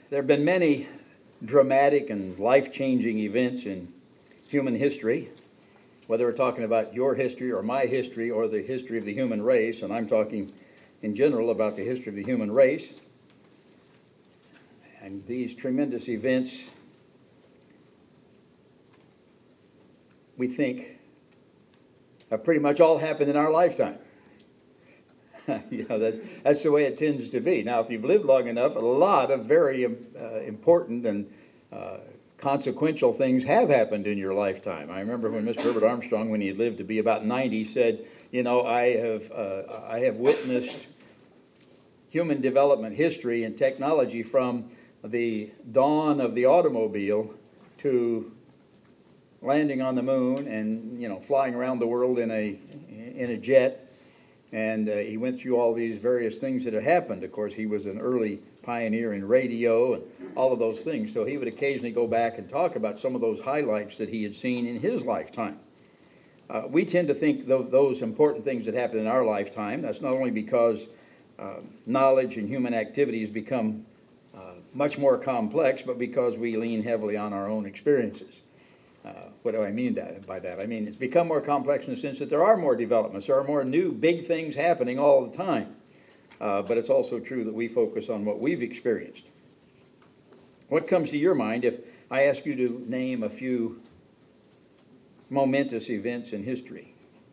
There have been many dramatic and life-changing events in human history, whether we're talking about your history or my history or the history of the human race, and I'm talking in general about the history of the human race. And these tremendous events, we think, have pretty much all happened in our lifetime. That's the way it tends to be. Now, if you've lived long enough, a lot of very important and consequential things have happened in your lifetime. I remember when Mr. Herbert Armstrong, when he had lived to be about 90, said, I have witnessed human development history and technology from the dawn of the automobile to landing on the moon and flying around the world in a jet. And he went through all these various things that had happened. Of course, he was an early pioneer in radio and all of those things. So he would occasionally go back and talk about some of those highlights that he had seen in his lifetime. We tend to think those important things that happened in our lifetime. That's not only because knowledge and human activities become much more complex, but because we lean heavily on our own experiences. What do I mean by that? I mean, it's become more complex in the sense that there are more developments. There are more new big things happening all the time. But it's also true that we focus on what we've experienced. What comes to your mind if I ask you to name a few momentous events in history?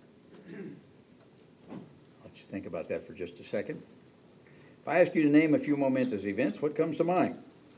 Let's think about that for just a second. If I ask you to name a few momentous events, what comes to mind?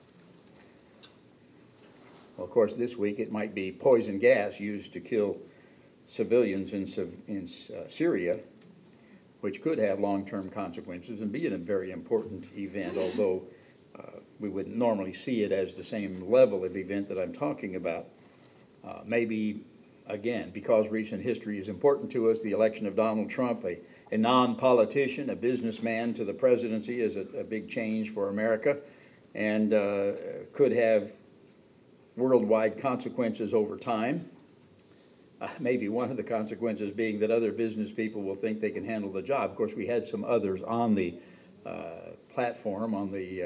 Well, of course, this week it might be poison gas used to kill civilians in Syria, which could have long-term consequences and be a very important event, although we wouldn't normally see it as the same level of event that I'm talking about. Maybe, again, because recent history is important to us, the election of Donald Trump, a non-politician, a businessman to the presidency, is a big change for America and could have worldwide consequences over time. Maybe one of the consequences being that other business people will think they can handle the job. Of course, we had some others on the platform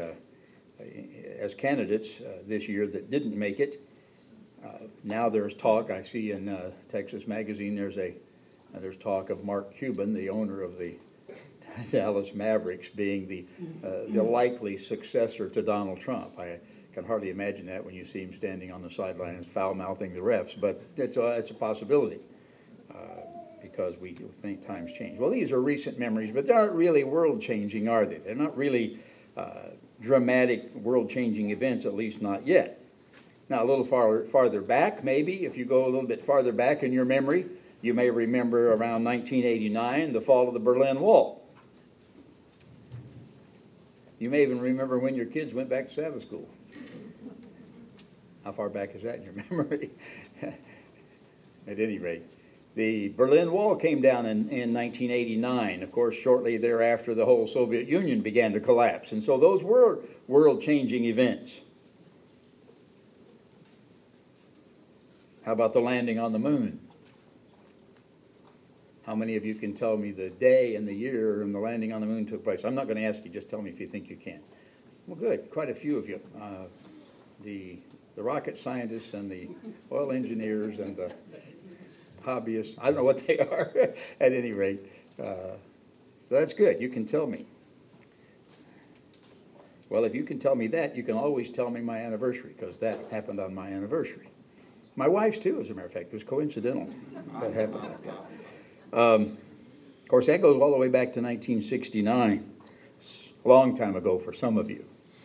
as candidates this year that didn't make it. Now there's talk. I see in Texas Magazine there's talk of Mark Cuban, the owner of the Dallas Mavericks, being the likely successor to Donald Trump. I can hardly imagine that when you see him standing on the sidelines foul-mouthing the refs, but it's a possibility because we think times change. Well, these are recent memories, but they aren't really world-changing, are they? They're not really dramatic world-changing events, at least not yet. Now, a little farther back, maybe, if you go a little bit farther back in your memory, you may remember around 1989, the fall of the Berlin Wall. You may even remember when your kids went back to Sabbath school. How far back is that in your memory? At any rate, the Berlin Wall came down in 1989. Of course, shortly thereafter, the whole Soviet Union began to collapse. And so those were world-changing events. How about the landing on the moon? How many of you can tell me the day and the year and the landing on the moon took place? I'm not going to ask you, just tell me if you think you can. Well, good, quite a few of you. The rocket scientists and the oil engineers and the hobbyists, I don't know what they are at any rate. So that's good, you can tell me. Well, if you can tell me that, you can always tell me my anniversary, because that happened on my anniversary. My wife's too, as a matter of fact. It was coincidental that happened like that. Of course, that goes all the way back to 1969. A long time ago for some of you.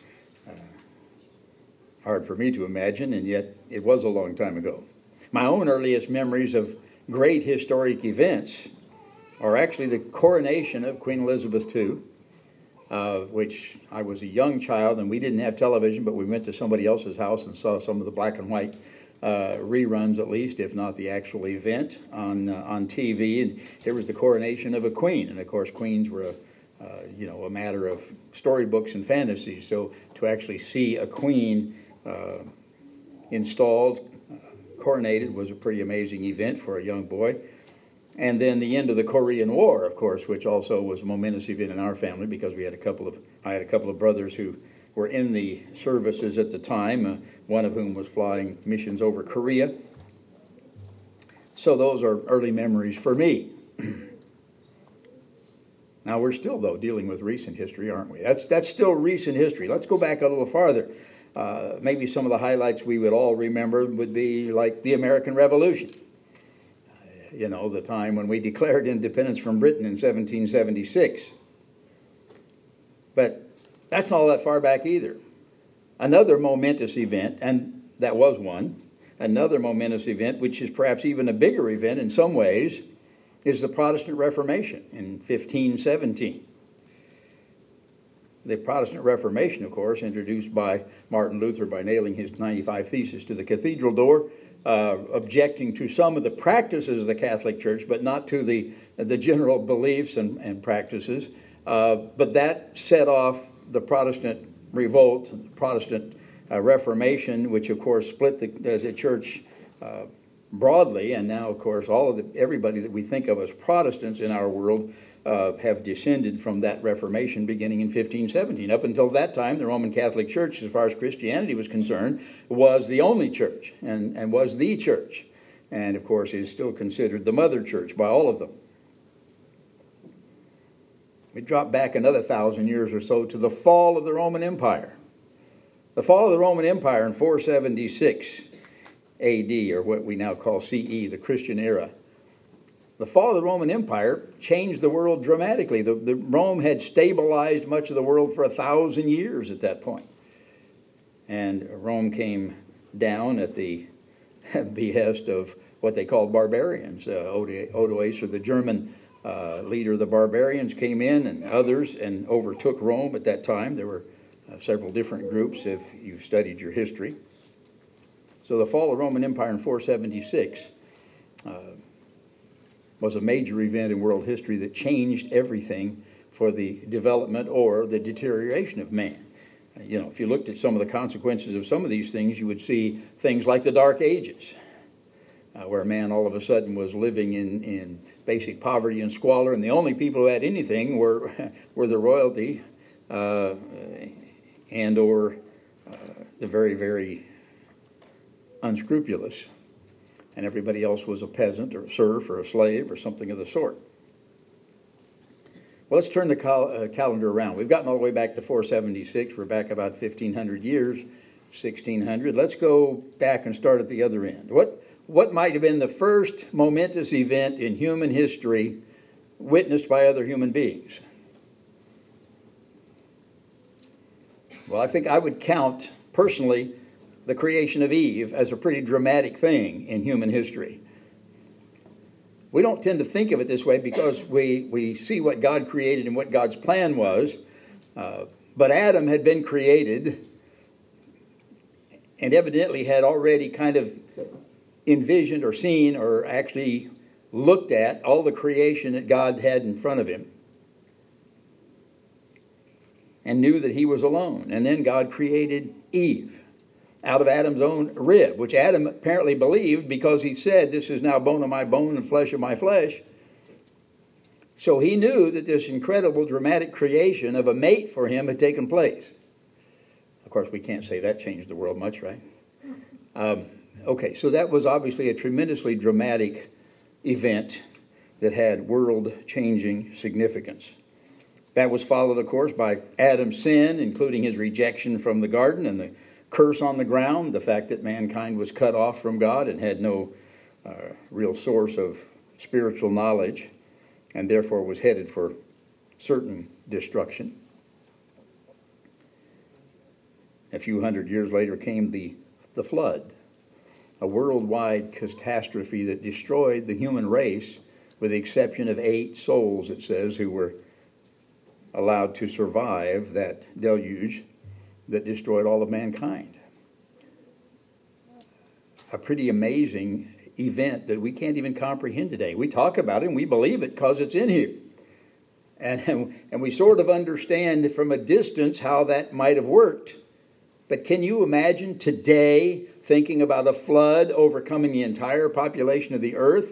Hard for me to imagine, and yet it was a long time ago. My own earliest memories of great historic events are actually the coronation of Queen Elizabeth II, which I was a young child, and we didn't have television, but we went to somebody else's house and saw some of the black and white reruns, at least, if not the actual event on TV. And there was the coronation of a queen, and of course, queens were a matter of storybooks and fantasies. So to actually see a queen installed, coronated, was a pretty amazing event for a young boy. And then the end of the Korean War, of course, which also was a momentous event in our family, because I had a couple of brothers who were in the services at the time, one of whom was flying missions over Korea. So those are early memories for me. Now we're still, though, dealing with recent history, aren't we? That's still recent history. Let's go back a little farther. Maybe some of the highlights we would all remember would be like the American Revolution. The time when we declared independence from Britain in 1776. But that's not all that far back either. Another momentous event, and that was one, another momentous event, which is perhaps even a bigger event in some ways, is the Protestant Reformation in 1517. The Protestant Reformation, of course, introduced by Martin Luther by nailing his 95 Theses to the cathedral door, objecting to some of the practices of the Catholic Church, but not to the general beliefs and practices. But that set off the Protestant revolt, the Protestant Reformation, which of course split the church broadly, and now of course everybody that we think of as Protestants in our world have descended from that Reformation beginning in 1517. Up until that time, the Roman Catholic Church, as far as Christianity was concerned, was the only church and was the church, and of course is still considered the mother church by all of them. We drop back another 1,000 years or so to the fall of the Roman Empire. The fall of the Roman Empire in 476 AD, or what we now call CE, the Christian era. The fall of the Roman Empire changed the world dramatically. The Rome had stabilized much of the world for 1,000 years at that point. And Rome came down at the behest of what they called barbarians. Odoacer, the German leader of the barbarians, came in, and others, and overtook Rome at that time. There were several different groups if you've studied your history. So the fall of the Roman Empire in 476 was a major event in world history that changed everything for the development or the deterioration of man. If you looked at some of the consequences of some of these things, you would see things like the Dark Ages, where man all of a sudden was living in basic poverty and squalor, and the only people who had anything were the royalty and or the very, very unscrupulous. And everybody else was a peasant or a serf or a slave or something of the sort. Well, let's turn the calendar around. We've gotten all the way back to 476. We're back about 1,500 years, 1,600. Let's go back and start at the other end. What might have been the first momentous event in human history witnessed by other human beings? Well, I think I would count, personally, the creation of Eve as a pretty dramatic thing in human history. We don't tend to think of it this way because we see what God created and what God's plan was. But Adam had been created and evidently had already kind of envisioned or seen or actually looked at all the creation that God had in front of him and knew that he was alone. And then God created Eve out of Adam's own rib, which Adam apparently believed because he said, "This is now bone of my bone and flesh of my flesh." So he knew that this incredible dramatic creation of a mate for him had taken place. Of course, we can't say that changed the world much, right? Okay, so that was obviously a tremendously dramatic event that had world-changing significance. That was followed, of course, by Adam's sin, including his rejection from the garden and the curse on the ground, the fact that mankind was cut off from God and had no real source of spiritual knowledge, and therefore was headed for certain destruction. A few hundred years later came the flood, a worldwide catastrophe that destroyed the human race, with the exception of 8 souls, it says, who were allowed to survive that deluge that destroyed all of mankind. A pretty amazing event that we can't even comprehend today. We talk about it and we believe it because it's in here. And we sort of understand from a distance how that might have worked. But can you imagine today thinking about a flood overcoming the entire population of the earth?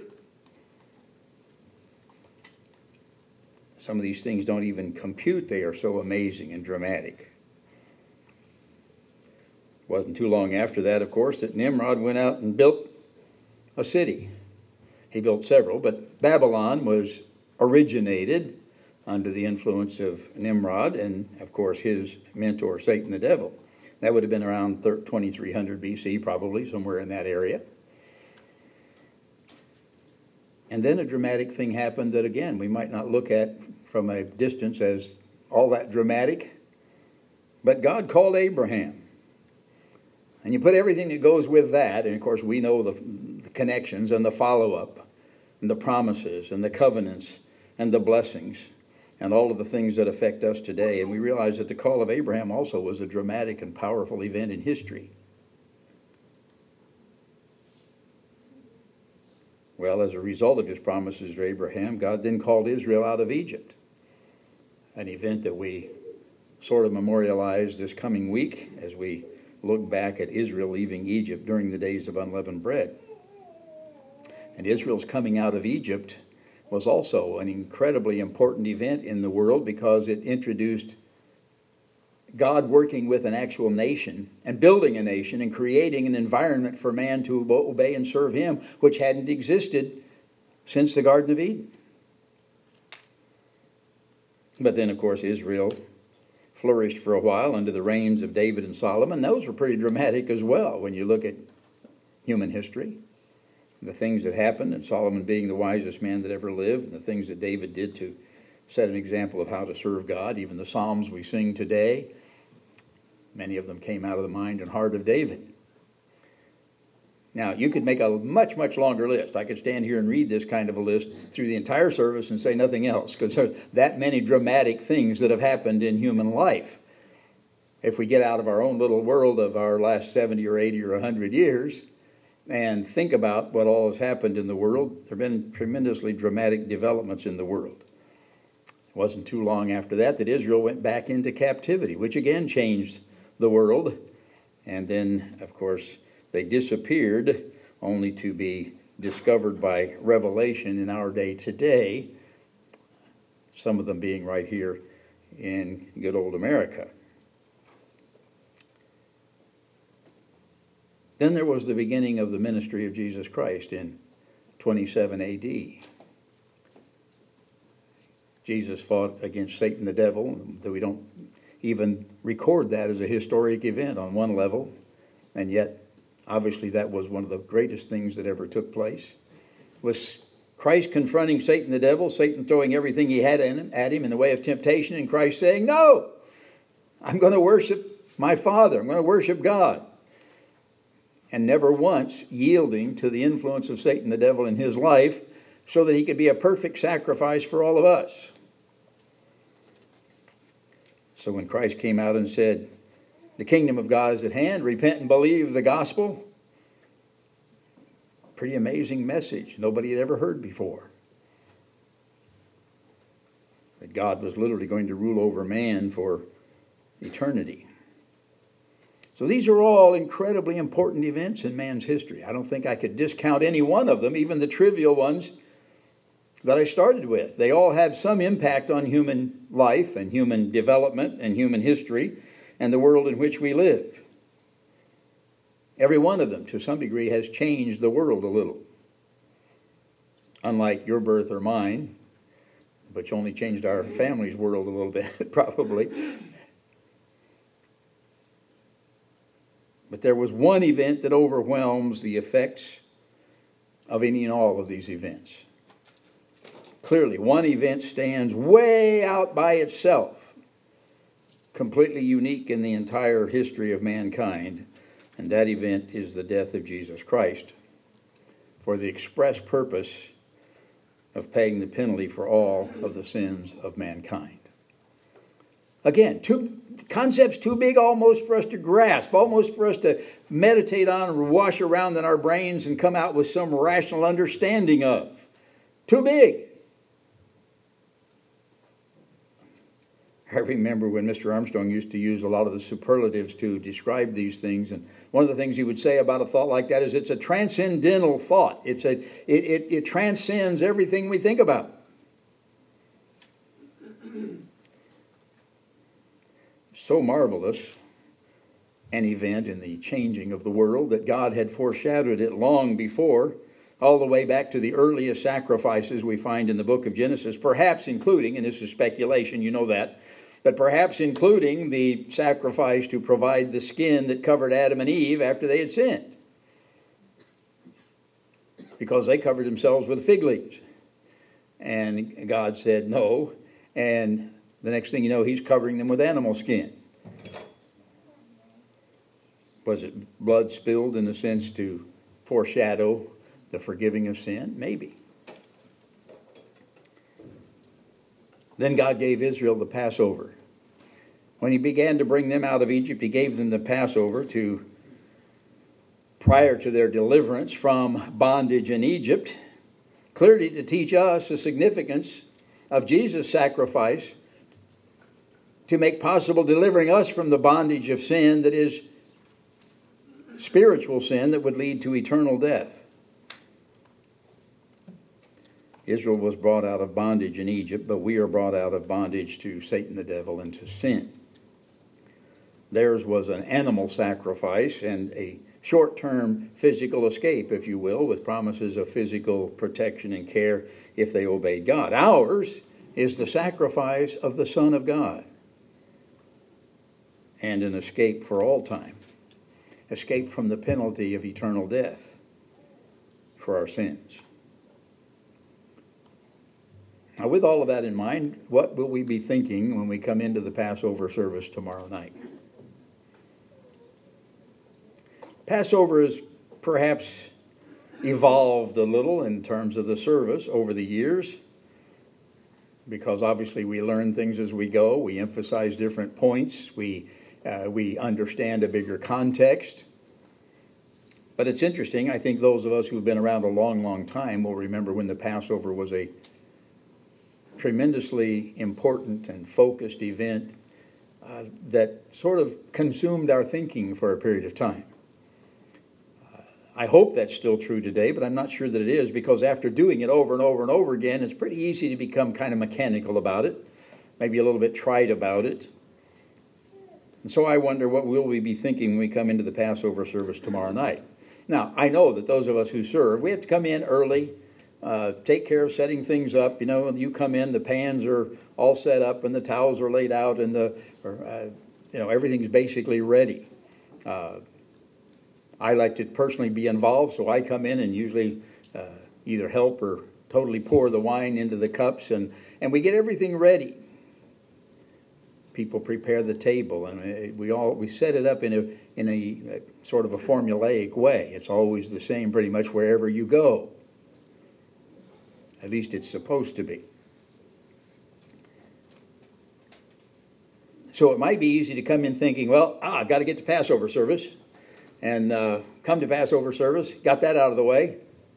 Some of these things don't even compute. They are so amazing and dramatic. Wasn't too long after that, of course, that Nimrod went out and built a city. He built several, but Babylon was originated under the influence of Nimrod and, of course, his mentor, Satan the devil. That would have been around 2300 BC, probably, somewhere in that area. And then a dramatic thing happened that, again, we might not look at from a distance as all that dramatic. But God called Abraham. And you put everything that goes with that, and of course we know the connections and the follow-up, and the promises, and the covenants, and the blessings, and all of the things that affect us today. And we realize that the call of Abraham also was a dramatic and powerful event in history. Well, as a result of his promises to Abraham, God then called Israel out of Egypt, an event that we sort of memorialize this coming week as we look back at Israel leaving Egypt during the days of unleavened bread. And Israel's coming out of Egypt was also an incredibly important event in the world because it introduced God working with an actual nation and building a nation and creating an environment for man to obey and serve him, which hadn't existed since the Garden of Eden. But then, of course, Israel flourished for a while under the reigns of David and Solomon. Those were pretty dramatic as well when you look at human history. The things that happened, and Solomon being the wisest man that ever lived, and the things that David did to set an example of how to serve God. Even the Psalms we sing today, many of them came out of the mind and heart of David. Now, you could make a much, much longer list. I could stand here and read this kind of a list through the entire service and say nothing else, because there's that many dramatic things that have happened in human life. If we get out of our own little world of our last 70 or 80 or 100 years and think about what all has happened in the world, there have been tremendously dramatic developments in the world. It wasn't too long after that Israel went back into captivity, which again changed the world. And then, of course, they disappeared, only to be discovered by revelation in our day today, some of them being right here in good old America. Then there was the beginning of the ministry of Jesus Christ in 27 AD. Jesus fought against Satan the devil, though we don't even record that as a historic event on one level, and yet obviously that was one of the greatest things that ever took place. Was Christ confronting Satan the devil, Satan throwing everything he had at him in the way of temptation, and Christ saying, "No, I'm going to worship my Father, I'm going to worship God." And never once yielding to the influence of Satan the devil in his life so that he could be a perfect sacrifice for all of us. So when Christ came out and said, "The kingdom of God is at hand, repent and believe the gospel," pretty amazing message nobody had ever heard before. That God was literally going to rule over man for eternity. So these are all incredibly important events in man's history. I don't think I could discount any one of them, even the trivial ones that I started with. They all have some impact on human life and human development and human history and the world in which we live. Every one of them, to some degree, has changed the world a little. Unlike your birth or mine, which only changed our family's world a little bit, probably. But there was one event that overwhelms the effects of any and all of these events. Clearly, one event stands way out by itself, completely unique in the entire history of mankind, and that event is the death of Jesus Christ for the express purpose of paying the penalty for all of the sins of mankind. Again, two concepts too big almost for us to grasp, almost for us to meditate on and wash around in our brains and come out with some rational understanding of. Too big. I remember when Mr. Armstrong used to use a lot of the superlatives to describe these things, and one of the things he would say about a thought like that is it's a transcendental thought. It transcends everything we think about. So marvelous an event in the changing of the world, that God had foreshadowed it long before, all the way back to the earliest sacrifices we find in the book of Genesis, perhaps including, and this is speculation, you know that, but perhaps including the sacrifice to provide the skin that covered Adam and Eve after they had sinned, because they covered themselves with fig leaves. And God said no, and the next thing you know, he's covering them with animal skin. Was it blood spilled in the sense to foreshadow the forgiving of sin? Maybe. Then God gave Israel the Passover. When he began to bring them out of Egypt, he gave them the Passover prior to their deliverance from bondage in Egypt, clearly to teach us the significance of Jesus' sacrifice to make possible delivering us from the bondage of sin that is spiritual sin that would lead to eternal death. Israel was brought out of bondage in Egypt, but we are brought out of bondage to Satan the devil and to sin. Theirs was an animal sacrifice and a short-term physical escape, if you will, with promises of physical protection and care if they obeyed God. Ours is the sacrifice of the Son of God and an escape for all time. Escape from the penalty of eternal death for our sins. Now, with all of that in mind, what will we be thinking when we come into the Passover service tomorrow night? Passover has perhaps evolved a little in terms of the service over the years, because obviously we learn things as we go. We emphasize different points. We understand a bigger context. But it's interesting. I think those of us who've been around a long, long time will remember when the Passover was a tremendously important and focused event that sort of consumed our thinking for a period of time. I hope that's still true today, but I'm not sure that it is, because after doing it over and over and over again, it's pretty easy to become kind of mechanical about it, maybe a little bit trite about it. And so I wonder, what will we be thinking when we come into the Passover service tomorrow night? Now, I know that those of us who serve, we have to come in early, take care of setting things up. You know, when you come in, the pans are all set up and the towels are laid out and everything's basically ready. I like to personally be involved, so I come in and usually either help or totally pour the wine into the cups, and we get everything ready. People prepare the table, and we set it up in a sort of a formulaic way. It's always the same pretty much wherever you go. At least it's supposed to be. So it might be easy to come in thinking, well, I've got to get to Passover service. And come to Passover service, got that out of the way.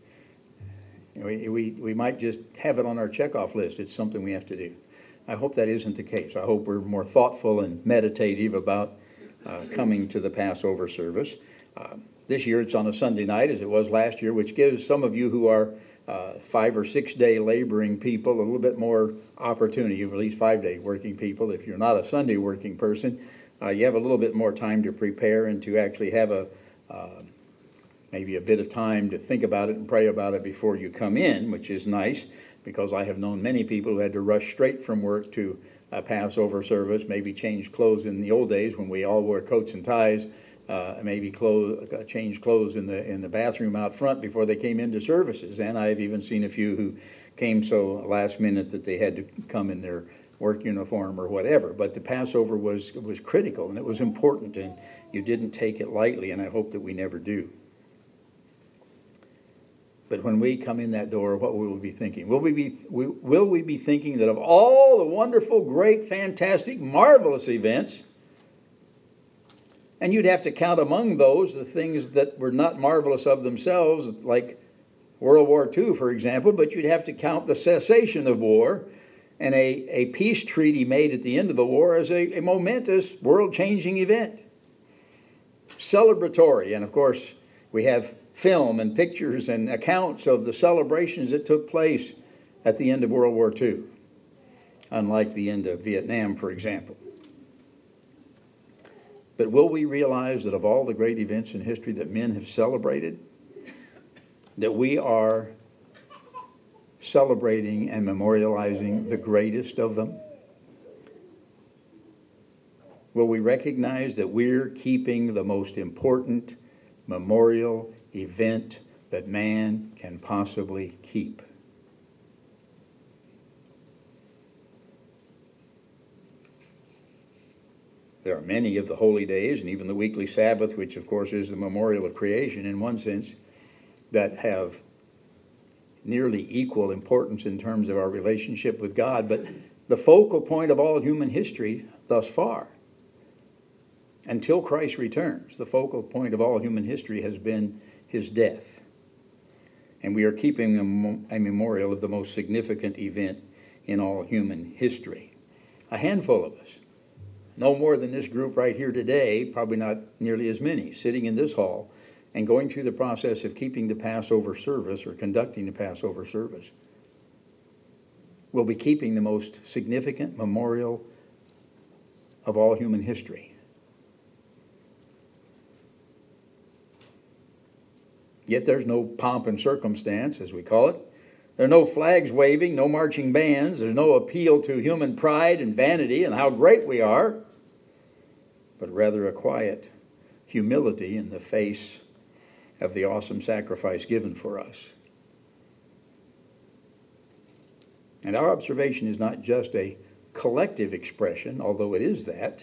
We might just have it on our checkoff list. It's something we have to do. I hope that isn't the case. I hope we're more thoughtful and meditative about coming to the Passover service. This year it's on a Sunday night, as it was last year, which gives some of you who are 5 or 6 day laboring people a little bit more opportunity, at least 5 day working people. If you're not a Sunday working person, you have a little bit more time to prepare and to actually have maybe a bit of time to think about it and pray about it before you come in, which is nice, because I have known many people who had to rush straight from work to a Passover service, maybe change clothes in the old days when we all wore coats and ties, maybe change clothes in the bathroom out front before they came into services. And I've even seen a few who came so last minute that they had to come in their work uniform or whatever. But the Passover was critical, and it was important, and you didn't take it lightly, and I hope that we never do. But when we come in that door, what will we be thinking? Will we be thinking that of all the wonderful, great, fantastic, marvelous events, and you'd have to count among those the things that were not marvelous of themselves, like World War II, for example, but you'd have to count the cessation of war and a peace treaty made at the end of the war as a momentous, world-changing event. Celebratory, and of course, we have film and pictures and accounts of the celebrations that took place at the end of World War II, unlike the end of Vietnam, for example. But will we realize that of all the great events in history that men have celebrated, that we are celebrating and memorializing the greatest of them? Will we recognize that we're keeping the most important memorial event that man can possibly keep? There are many of the holy days, and even the weekly Sabbath, which of course is the memorial of creation in one sense, that have nearly equal importance in terms of our relationship with God. But the focal point of all human history thus far, until Christ returns, the focal point of all human history has been his death. And we are keeping a memorial of the most significant event in all human history. A handful of us, no more than this group right here today, probably not nearly as many, sitting in this hall and going through the process of keeping the Passover service or conducting the Passover service, will be keeping the most significant memorial of all human history. Yet there's no pomp and circumstance, as we call it. There are no flags waving, no marching bands. There's no appeal to human pride and vanity and how great we are, but rather a quiet humility in the face of the awesome sacrifice given for us. And our observation is not just a collective expression, although it is that,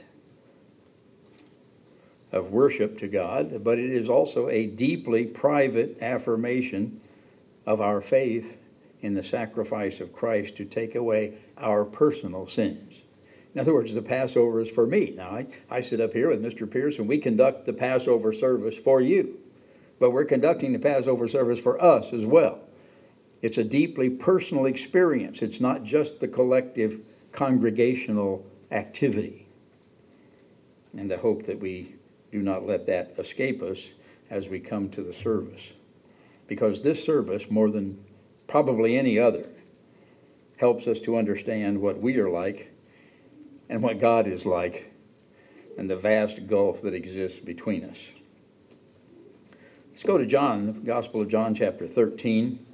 of worship to God, but it is also a deeply private affirmation of our faith in the sacrifice of Christ to take away our personal sins. In other words, the Passover is for me. Now, I sit up here with Mr. Pierce and we conduct the Passover service for you, but we're conducting the Passover service for us as well. It's a deeply personal experience. It's not just the collective congregational activity. And I hope that we do not let that escape us as we come to the service. Because this service, more than probably any other, helps us to understand what we are like and what God is like and the vast gulf that exists between us. Let's go to John, the Gospel of John, chapter 13.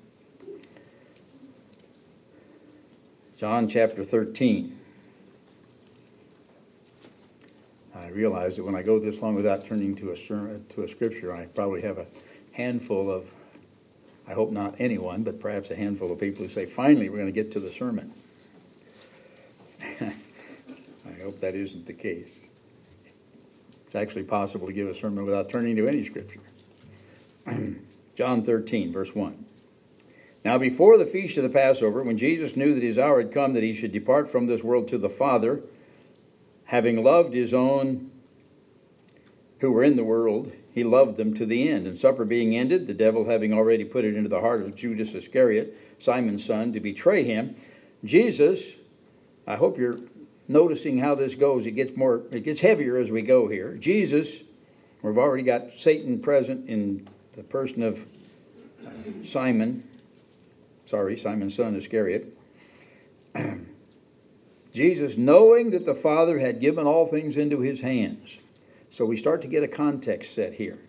John chapter 13. I realize that when I go this long without turning to a scripture, I probably have a handful of, I hope not anyone, but perhaps a handful of people who say, finally, we're going to get to the sermon. I hope that isn't the case. It's actually possible to give a sermon without turning to any scripture. John 13, verse 1. Now before the feast of the Passover, when Jesus knew that his hour had come that he should depart from this world to the Father, having loved his own who were in the world, he loved them to the end. And supper being ended, the devil having already put it into the heart of Judas Iscariot, Simon's son, to betray him, Jesus, I hope you're noticing how this goes. It gets heavier as we go here. Jesus, we've already got Satan present in the person of Simon's son Iscariot. Jesus, knowing that the Father had given all things into his hands. So we start to get a context set here.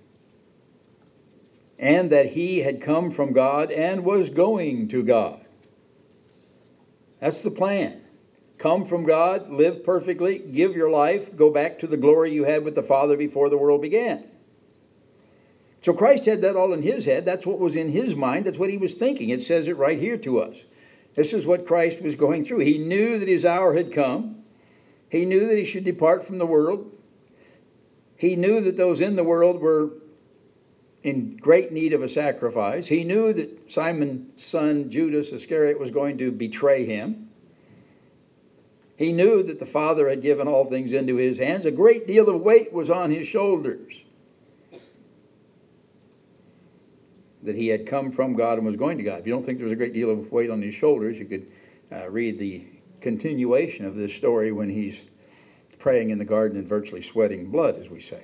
And that he had come from God and was going to God. That's the plan. Come from God, live perfectly, give your life, go back to the glory you had with the Father before the world began. So Christ had that all in his head. That's what was in his mind. That's what he was thinking. It says it right here to us. This is what Christ was going through. He knew that his hour had come. He knew that he should depart from the world. He knew that those in the world were in great need of a sacrifice. He knew that Simon's son, Judas Iscariot, was going to betray him. He knew that the Father had given all things into his hands. A great deal of weight was on his shoulders. That he had come from God and was going to God. If you don't think there was a great deal of weight on his shoulders, you could read the continuation of this story when he's praying in the garden and virtually sweating blood, as we say.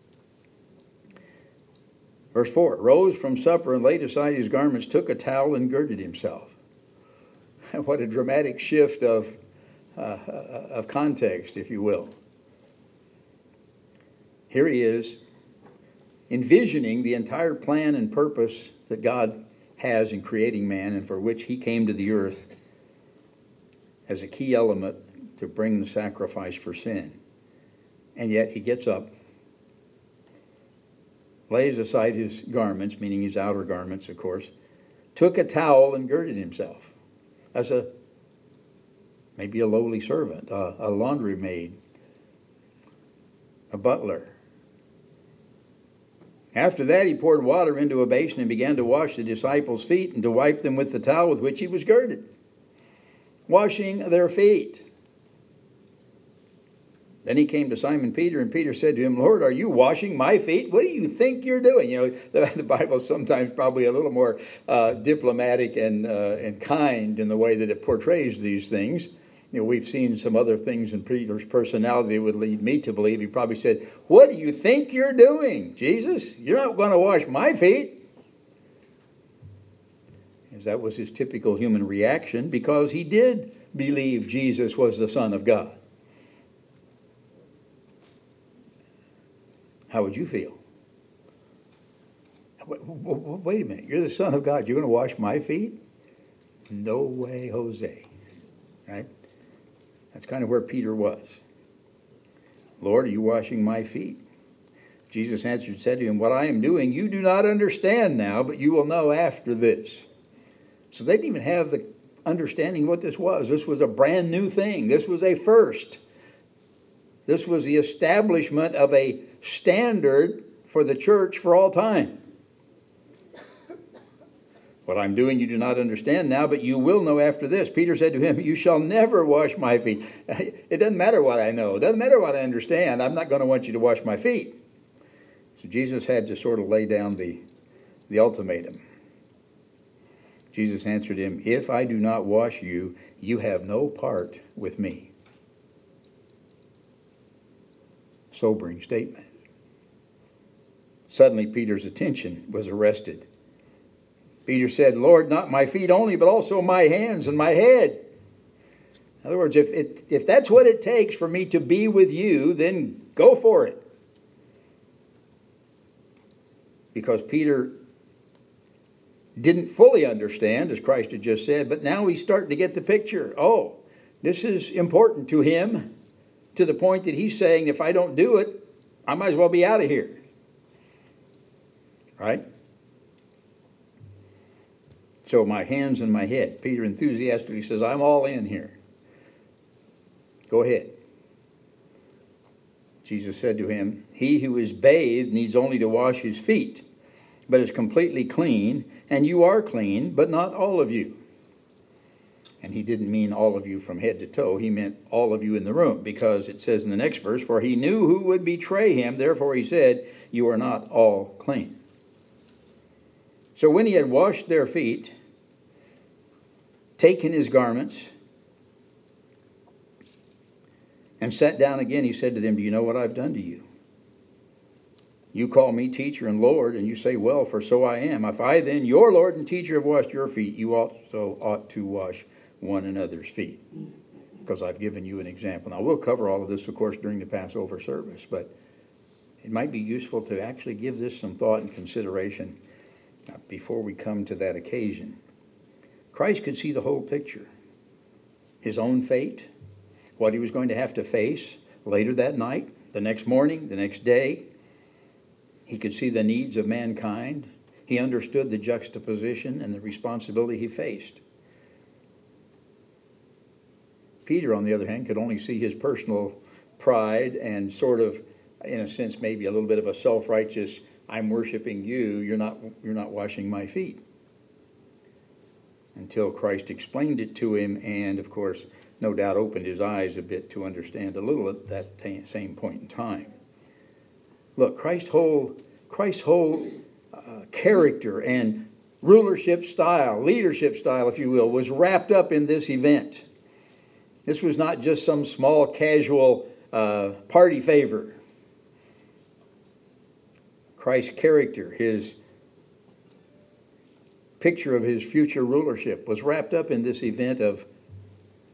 Verse 4, rose from supper and laid aside his garments, took a towel and girded himself. What a dramatic shift of context, if you will. Here he is, envisioning the entire plan and purpose that God has in creating man and for which he came to the earth as a key element to bring the sacrifice for sin. And yet he gets up, lays aside his garments, meaning his outer garments, of course, took a towel and girded himself as maybe a lowly servant, a laundry maid, a butler. After that, he poured water into a basin and began to wash the disciples' feet and to wipe them with the towel with which he was girded, washing their feet. Then he came to Simon Peter, and Peter said to him, Lord, are you washing my feet? What do you think you're doing? You know, the Bible is sometimes probably a little more diplomatic and kind in the way that it portrays these things. You know, we've seen some other things in Peter's personality that would lead me to believe he probably said, what do you think you're doing, Jesus? You're not going to wash my feet. As that was his typical human reaction, because he did believe Jesus was the Son of God. How would you feel? Wait a minute, you're the Son of God. You're going to wash my feet? No way, Jose. Right? That's kind of where Peter was. Lord, are you washing my feet? Jesus answered, said to him, what I am doing you do not understand now, but you will know after this. So they didn't even have the understanding what this was. This was a brand new thing. This was a first. This was the establishment of a standard for the church for all time. What I'm doing you do not understand now, but you will know after this. Peter said to him, you shall never wash my feet. It doesn't matter what I know. It doesn't matter what I understand. I'm not going to want you to wash my feet. So Jesus had to sort of lay down the ultimatum. Jesus answered him, if I do not wash you, you have no part with me. Sobering statement. Suddenly Peter's attention was arrested. Peter said, Lord, not my feet only, but also my hands and my head. In other words, if that's what it takes for me to be with you, then go for it. Because Peter didn't fully understand, as Christ had just said, but now he's starting to get the picture. Oh, this is important to him, to the point that he's saying, if I don't do it, I might as well be out of here. Right? So my hands and my head. Peter enthusiastically says, I'm all in here. Go ahead. Jesus said to him, he who is bathed needs only to wash his feet, but is completely clean, and you are clean, but not all of you. And he didn't mean all of you from head to toe. He meant all of you in the room, because it says in the next verse, for he knew who would betray him, therefore he said, you are not all clean. So when he had washed their feet, taken his garments, and sat down again, he said to them, do you know what I've done to you? You call me teacher and Lord, and you say, well, for so I am. If I then, your Lord and teacher, have washed your feet, you also ought to wash one another's feet, because I've given you an example. Now, we'll cover all of this, of course, during the Passover service, but it might be useful to actually give this some thought and consideration before we come to that occasion. Christ could see the whole picture. His own fate, what he was going to have to face later that night, the next morning, the next day. He could see the needs of mankind. He understood the juxtaposition and the responsibility he faced. Peter, on the other hand, could only see his personal pride and sort of, in a sense, maybe a little bit of a self-righteous, I'm worshiping you, you're not washing my feet. Until Christ explained it to him and, of course, no doubt opened his eyes a bit to understand a little at that same point in time. Look, Christ's whole character and rulership style, leadership style, if you will, was wrapped up in this event. This was not just some small casual party favor. Christ's character, his picture of his future rulership, was wrapped up in this event of,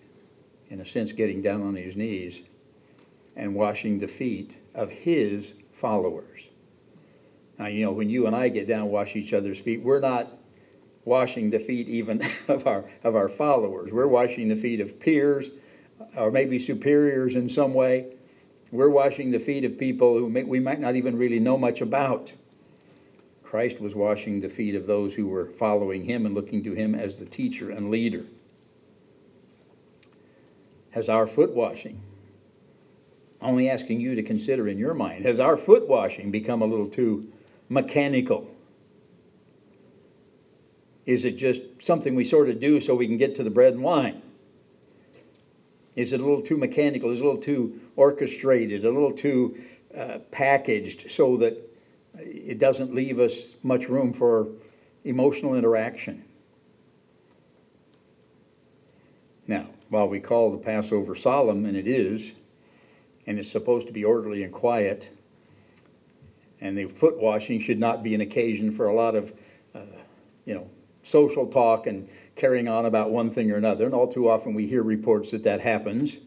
in a sense, getting down on his knees and washing the feet of his followers. Now, when you and I get down and wash each other's feet, we're not washing the feet even of our followers. We're washing the feet of peers, or maybe superiors in some way. We're washing the feet of people who we might not even really know much about. Christ was washing the feet of those who were following him and looking to him as the teacher and leader. Has our foot washing, only asking you to consider in your mind, has our foot washing become a little too mechanical? Is it just something we sort of do so we can get to the bread and wine? Is it a little too mechanical? Is it a little too orchestrated? A little too packaged so that it doesn't leave us much room for emotional interaction? Now, while we call the Passover solemn, and it is, and it's supposed to be orderly and quiet, and the foot washing should not be an occasion for a lot of, social talk and carrying on about one thing or another. And all too often we hear reports that happens.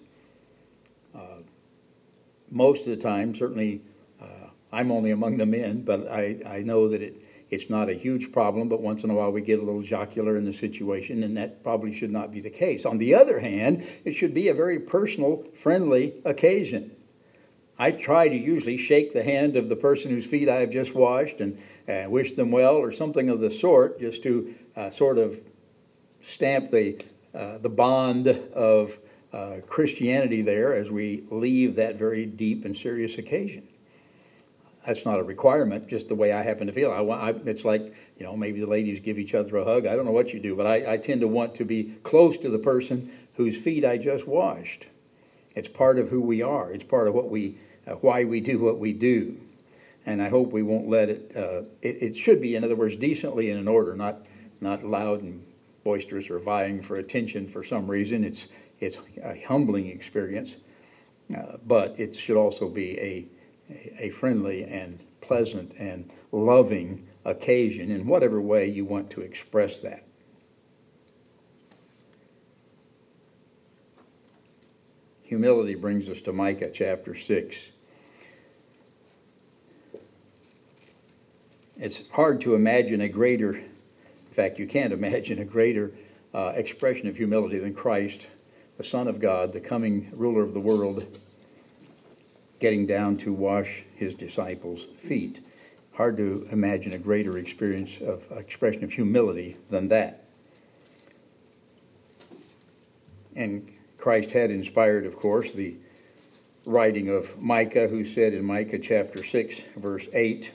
Most of the time, certainly, I'm only among the men, but I know that it's not a huge problem, but once in a while we get a little jocular in the situation, and that probably should not be the case. On the other hand, it should be a very personal, friendly occasion. I try to usually shake the hand of the person whose feet I have just washed and wish them well, or something of the sort, just to sort of stamp the bond of Christianity there as we leave that very deep and serious occasion. That's not a requirement, just the way I happen to feel. It's like, maybe the ladies give each other a hug. I don't know what you do, but I tend to want to be close to the person whose feet I just washed. It's part of who we are. It's part of why we do what we do. And I hope we won't let it should be, in other words, decently and in order, not loud and boisterous or vying for attention for some reason. It's a humbling experience, but it should also be a friendly and pleasant and loving occasion in whatever way you want to express that. Humility brings us to Micah chapter 6. It's hard to imagine in fact, you can't imagine a greater expression of humility than Christ, the Son of God, the coming ruler of the world, getting down to wash his disciples' feet. Hard to imagine a greater expression of humility than that. And Christ had inspired, of course, the writing of Micah, who said in Micah chapter 6, verse 8,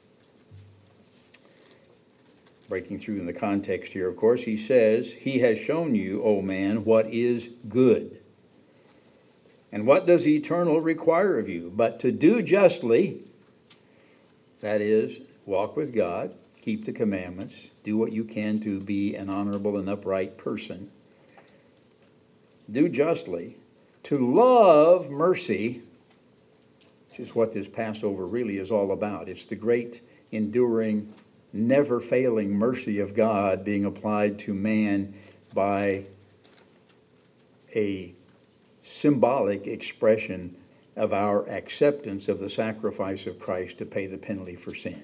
breaking through in the context here, of course, he says, "He has shown you, O man, what is good. And what does eternal require of you? But to do justly," that is, walk with God, keep the commandments, do what you can to be an honorable and upright person. Do justly, to love mercy, which is what this Passover really is all about. It's the great, enduring, never-failing mercy of God being applied to man by a symbolic expression of our acceptance of the sacrifice of Christ to pay the penalty for sin.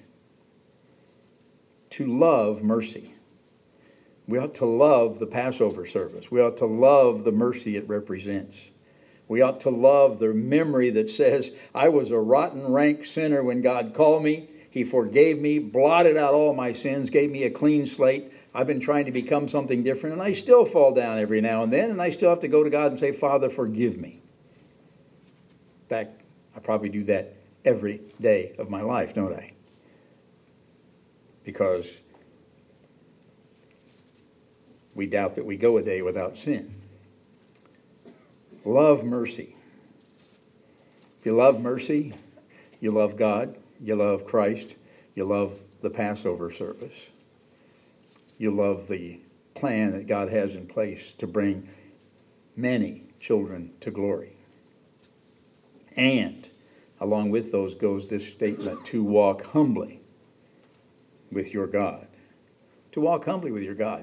To love mercy. We ought to love the Passover service. We ought to love the mercy it represents. We ought to love the memory that says, I was a rotten, rank sinner when God called me. He forgave me, blotted out all my sins, gave me a clean slate. I've been trying to become something different, and I still fall down every now and then, and I still have to go to God and say, Father, forgive me. In fact, I probably do that every day of my life, don't I? Because we doubt that we go a day without sin. Love mercy. If you love mercy, you love God, you love Christ, you love the Passover service. You love the plan that God has in place to bring many children to glory. And along with those goes this statement, to walk humbly with your God. To walk humbly with your God.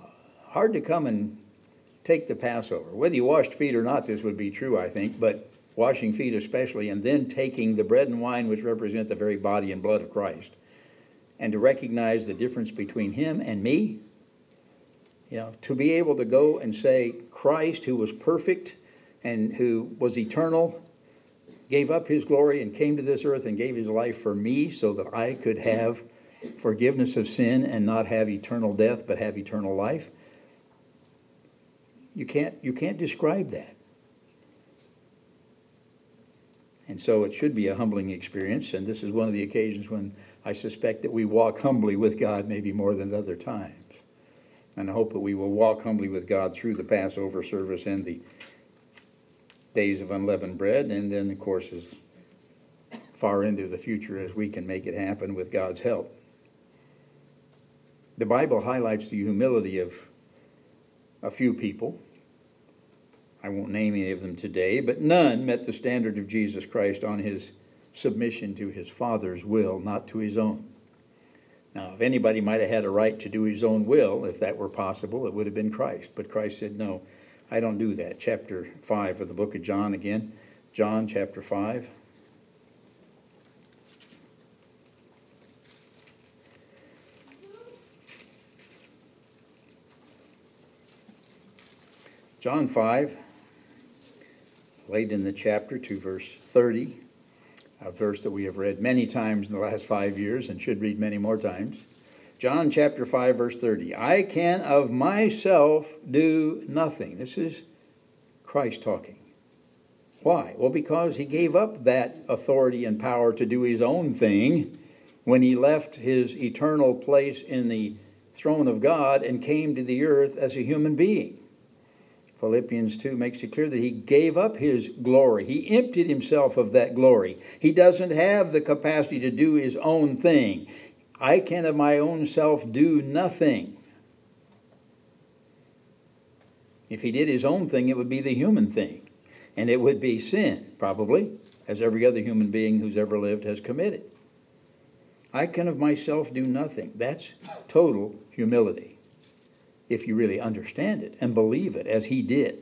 Hard to come and take the Passover. Whether you washed feet or not, this would be true, I think, but washing feet especially, and then taking the bread and wine, which represent the very body and blood of Christ, and to recognize the difference between him and me, to be able to go and say, Christ, who was perfect and who was eternal, gave up his glory and came to this earth and gave his life for me so that I could have forgiveness of sin and not have eternal death but have eternal life. You can't describe that. And so it should be a humbling experience, and this is one of the occasions when I suspect that we walk humbly with God maybe more than other times. And I hope that we will walk humbly with God through the Passover service and the days of unleavened bread, and then, of course, as far into the future as we can make it happen with God's help. The Bible highlights the humility of a few people. I won't name any of them today, but none met the standard of Jesus Christ on his submission to his Father's will, not to his own. Now, if anybody might have had a right to do his own will, if that were possible, it would have been Christ. But Christ said, no, I don't do that. Chapter 5 of the book of John again. John chapter 5. John 5, late in the chapter to verse 30, a verse that we have read many times in the last 5 years and should read many more times. John chapter 5, verse 30. I can of myself do nothing. This is Christ talking. Why? Well, because he gave up that authority and power to do his own thing when he left his eternal place in the throne of God and came to the earth as a human being. Philippians 2 makes it clear that he gave up his glory. He emptied himself of that glory. He doesn't have the capacity to do his own thing. I can of my own self do nothing. If he did his own thing, it would be the human thing. And it would be sin, probably, as every other human being who's ever lived has committed. I can of myself do nothing. That's total humility, if you really understand it and believe it as he did.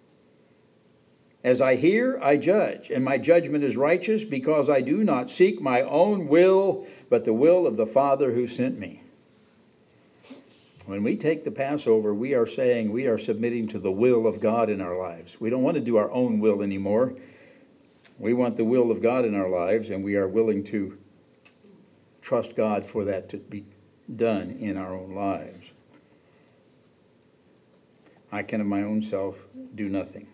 As I hear, I judge, and my judgment is righteous because I do not seek my own will, but the will of the Father who sent me. When we take the Passover, we are saying we are submitting to the will of God in our lives. We don't want to do our own will anymore. We want the will of God in our lives, and we are willing to trust God for that to be done in our own lives. I can of my own self do nothing.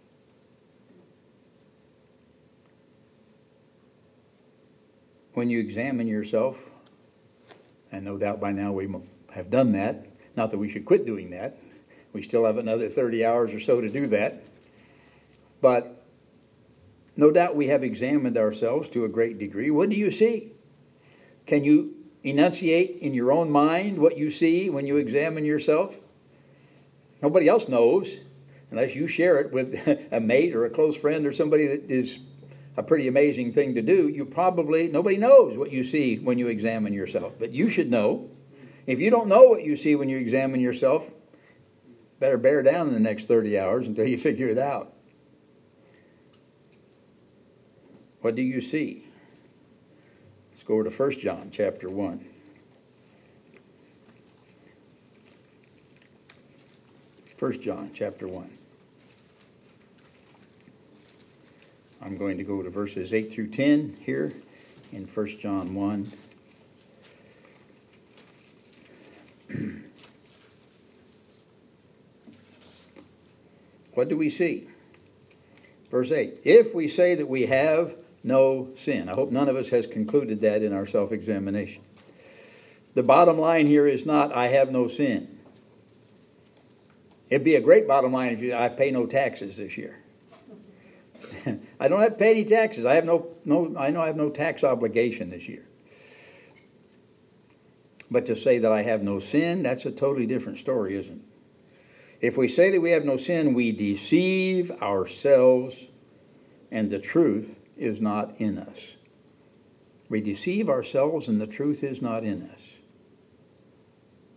When you examine yourself, and no doubt by now we have done that, not that we should quit doing that. We still have another 30 hours or so to do that. But no doubt we have examined ourselves to a great degree. What do you see? Can you enunciate in your own mind what you see when you examine yourself? Nobody else knows, unless you share it with a mate or a close friend or somebody that is a pretty amazing thing to do. Nobody knows what you see when you examine yourself, but you should know. If you don't know what you see when you examine yourself, better bear down in the next 30 hours until you figure it out. What do you see? Let's go over to 1 John chapter 1. 1 John chapter 1. I'm going to go to verses 8 through 10 here in 1 John 1. What do we see? Verse 8. If we say that we have no sin. I hope none of us has concluded that in our self-examination. The bottom line here is not, I have no sin. It'd be a great bottom line if I pay no taxes this year. I don't have to pay any taxes. I know I have no tax obligation this year. But to say that I have no sin, that's a totally different story, isn't it? If we say that we have no sin, we deceive ourselves, and the truth is not in us. We deceive ourselves, and the truth is not in us.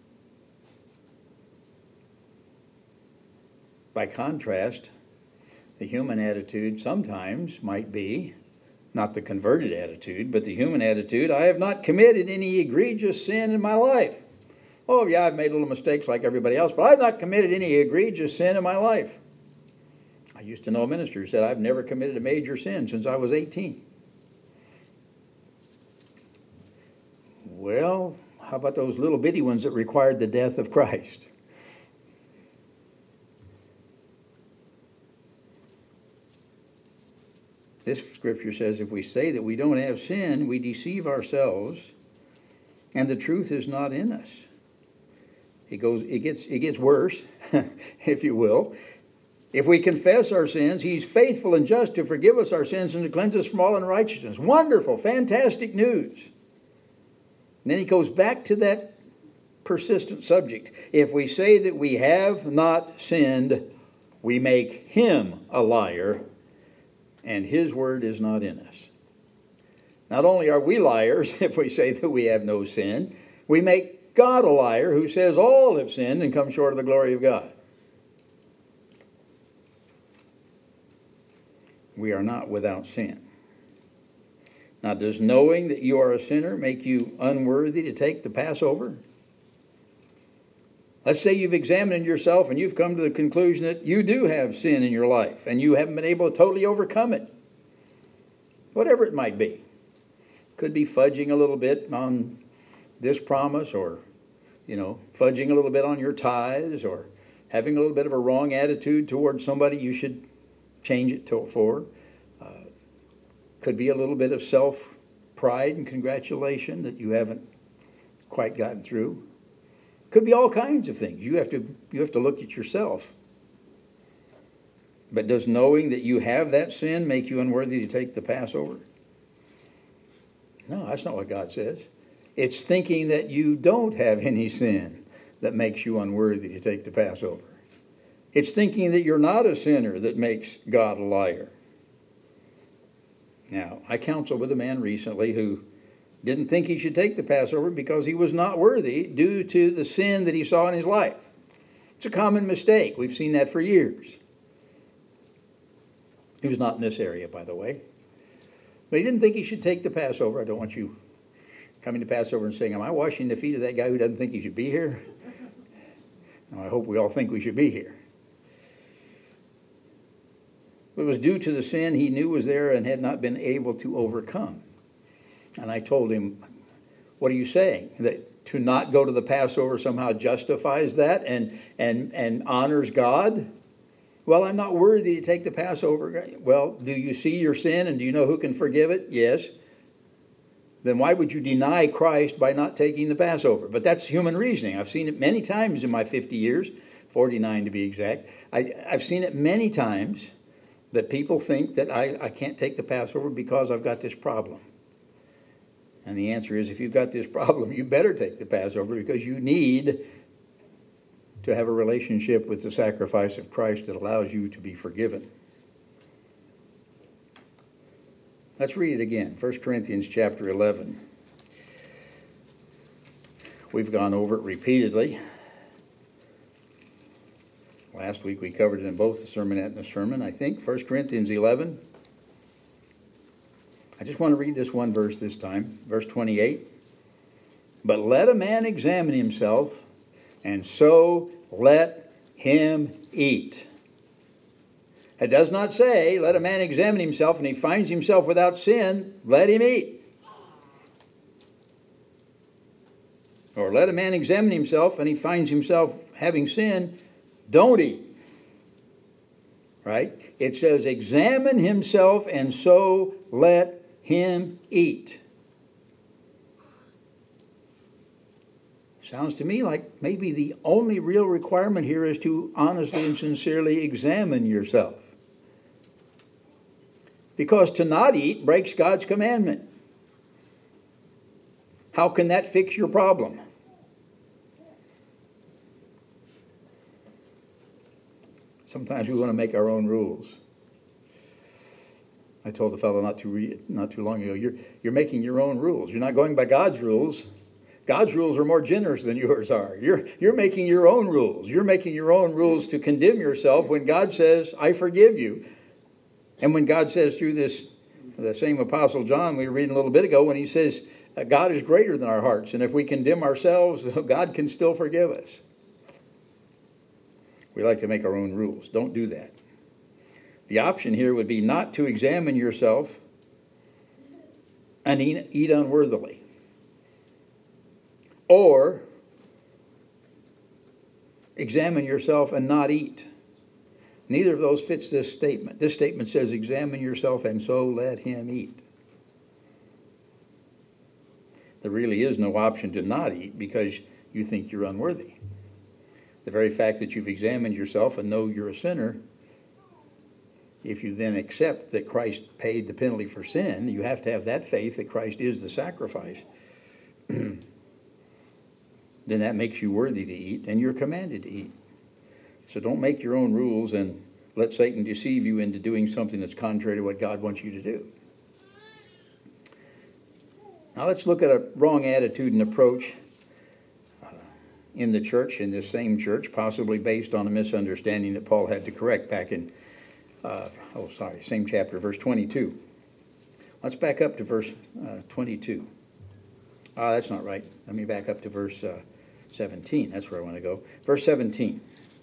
By contrast, The human attitude sometimes might be, not the converted attitude, but the human attitude, I have not committed any egregious sin in my life. Oh, yeah, I've made little mistakes like everybody else, but I've not committed any egregious sin in my life. I used to know a minister who said, I've never committed a major sin since I was 18. Well, how about those little bitty ones that required the death of Christ? This scripture says if we say that we don't have sin, we deceive ourselves, and the truth is not in us. It gets worse, if you will. If we confess our sins, he's faithful and just to forgive us our sins and to cleanse us from all unrighteousness. Wonderful, fantastic news. And then he goes back to that persistent subject. If we say that we have not sinned, we make him a liar, and his word is not in us. Not only are we liars if we say that we have no sin, we make God a liar who says all have sinned and come short of the glory of God. We are not without sin. Now, does knowing that you are a sinner make you unworthy to take the Passover? Let's say you've examined yourself and you've come to the conclusion that you do have sin in your life and you haven't been able to totally overcome it. Whatever it might be. Could be fudging a little bit on this promise, or, fudging a little bit on your tithes, or having a little bit of a wrong attitude towards somebody you should change it for. Could be a little bit of self-pride and congratulation that you haven't quite gotten through. Could be all kinds of things. You have to look at yourself. But does knowing that you have that sin make you unworthy to take the Passover? No, that's not what God says. It's thinking that you don't have any sin that makes you unworthy to take the Passover. It's thinking that you're not a sinner that makes God a liar. Now, I counseled with a man recently who didn't think he should take the Passover because he was not worthy due to the sin that he saw in his life. It's a common mistake. We've seen that for years. He was not in this area, by the way. But he didn't think he should take the Passover. I don't want you coming to Passover and saying, am I washing the feet of that guy who doesn't think he should be here? No, I hope we all think we should be here. But it was due to the sin he knew was there and had not been able to overcome. And I told him, what are you saying? That to not go to the Passover somehow justifies that and honors God? Well, I'm not worthy to take the Passover. Well, do you see your sin and do you know who can forgive it? Yes. Then why would you deny Christ by not taking the Passover? But that's human reasoning. I've seen it many times in my 50 years, 49 to be exact. I've seen it many times that people think that I can't take the Passover because I've got this problem. And the answer is, if you've got this problem, you better take the Passover because you need to have a relationship with the sacrifice of Christ that allows you to be forgiven. Let's read it again, 1 Corinthians chapter 11. We've gone over it repeatedly. Last week we covered it in both the sermonette and the sermon, I think. 1 Corinthians 11. I just want to read this one verse this time, verse 28. But let a man examine himself, and so let him eat. It does not say, let a man examine himself, and he finds himself without sin, let him eat. Or let a man examine himself, and he finds himself having sin, don't eat. Right? It says, examine himself, and so let him eat. Sounds to me like maybe the only real requirement here is to honestly and sincerely examine yourself. Because to not eat breaks God's commandment. How can that fix your problem? Sometimes we want to make our own rules. I told a fellow not too long ago, you're making your own rules. You're not going by God's rules. God's rules are more generous than yours are. You're making your own rules. You're making your own rules to condemn yourself when God says, I forgive you. And when God says through the same Apostle John we were reading a little bit ago, when he says God is greater than our hearts, and if we condemn ourselves, God can still forgive us. We like to make our own rules. Don't do that. The option here would be not to examine yourself and eat unworthily, or examine yourself and not eat. Neither of those fits this statement. This statement says, examine yourself and so let him eat. There really is no option to not eat because you think you're unworthy. The very fact that you've examined yourself and know you're a sinner, if you then accept that Christ paid the penalty for sin, you have to have that faith that Christ is the sacrifice. Then that makes you worthy to eat, and you're commanded to eat. So don't make your own rules and let Satan deceive you into doing something that's contrary to what God wants you to do. Now let's look at a wrong attitude and approach in the church, in this same church, possibly based on a misunderstanding that Paul had to correct back in, same chapter, verse 22. Let's back up to verse 22. That's not right. Let me back up to verse 17. That's where I want to go. Verse 17.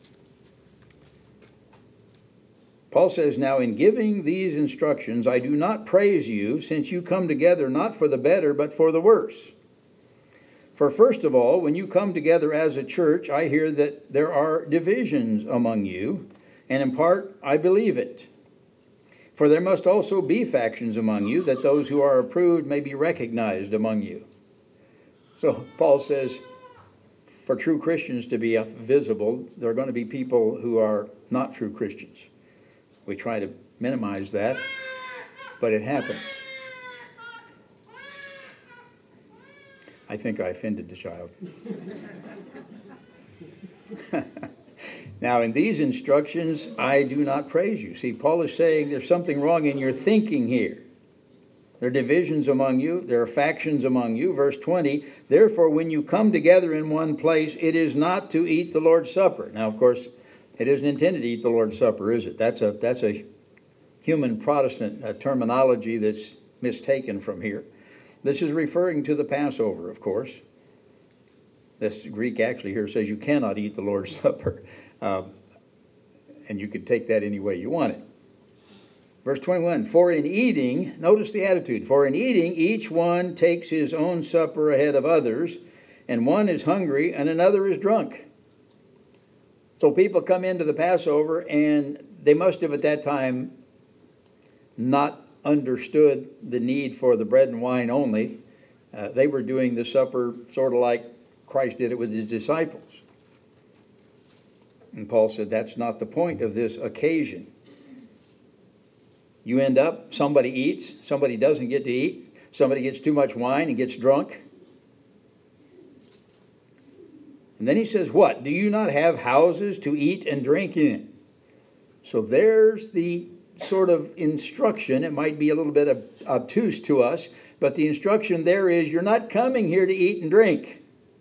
Paul says, now in giving these instructions, I do not praise you, since you come together not for the better, but for the worse. For first of all, when you come together as a church, I hear that there are divisions among you, and in part I believe it. For there must also be factions among you, that those who are approved may be recognized among you. So Paul says, for true Christians to be visible, there are going to be people who are not true Christians. We try to minimize that, but it happens. I think I offended the child. Now, in these instructions, I do not praise you. See, Paul is saying there's something wrong in your thinking here. There are divisions among you. There are factions among you. Verse 20, therefore, when you come together in one place, it is not to eat the Lord's Supper. Now, of course, it isn't intended to eat the Lord's Supper, is it? That's a human Protestant terminology that's mistaken from here. This is referring to the Passover, of course. This Greek actually here says you cannot eat the Lord's Supper. And you could take that any way you want it. Verse 21, for in eating, notice the attitude, for in eating each one takes his own supper ahead of others, and one is hungry and another is drunk. So people come into the Passover, and they must have at that time not understood the need for the bread and wine only. They were doing the supper sort of like Christ did it with his disciples. And Paul said that's not the point of this occasion. You end up, somebody eats, somebody doesn't get to eat, somebody gets too much wine and gets drunk. And then he says, what? Do you not have houses to eat and drink in? So there's the sort of instruction. It might be a little bit obtuse to us, but the instruction there is you're not coming here to eat and drink.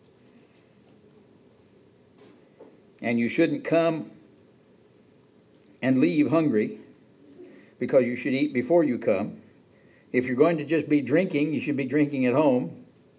And you shouldn't come and leave hungry, because you should eat before you come. If you're going to just be drinking, you should be drinking at home.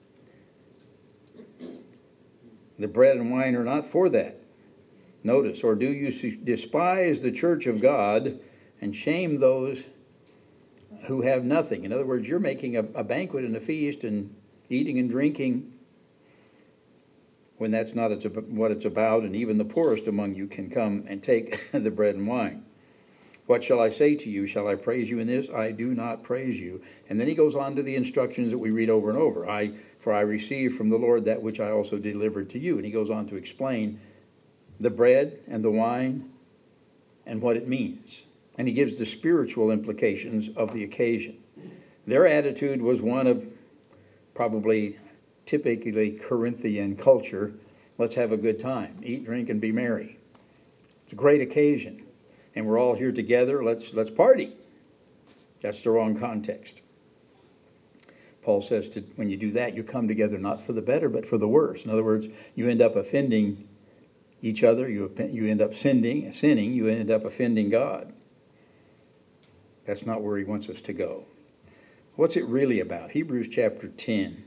The bread and wine are not for that. Notice, or do you despise the church of God and shame those who have nothing? In other words, you're making a banquet and a feast and eating and drinking when that's not what it's about, and even the poorest among you can come and take the bread and wine. What shall I say to you? Shall I praise you in this? I do not praise you. And then he goes on to the instructions that we read over and over. For I received from the Lord that which I also delivered to you. And he goes on to explain the bread and the wine and what it means. And he gives the spiritual implications of the occasion. Their attitude was one of probably typically Corinthian culture. Let's have a good time. Eat, drink, and be merry. It's a great occasion. And we're all here together, let's party. That's the wrong context. Paul says when you do that, you come together not for the better, but for the worse. In other words, you end up offending each other, you end up sinning, you end up offending God. That's not where he wants us to go. What's it really about? Hebrews chapter 10.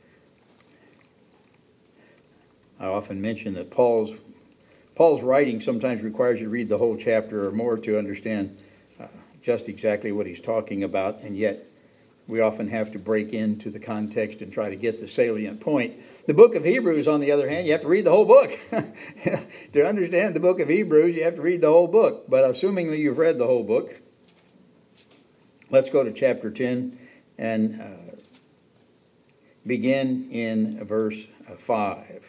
I often mention that Paul's writing sometimes requires you to read the whole chapter or more to understand just exactly what he's talking about, and yet we often have to break into the context and try to get the salient point. The book of Hebrews, on the other hand, you have to read the whole book. To understand the book of Hebrews, you have to read the whole book. But assuming that you've read the whole book, let's go to chapter 10 and begin in verse 5.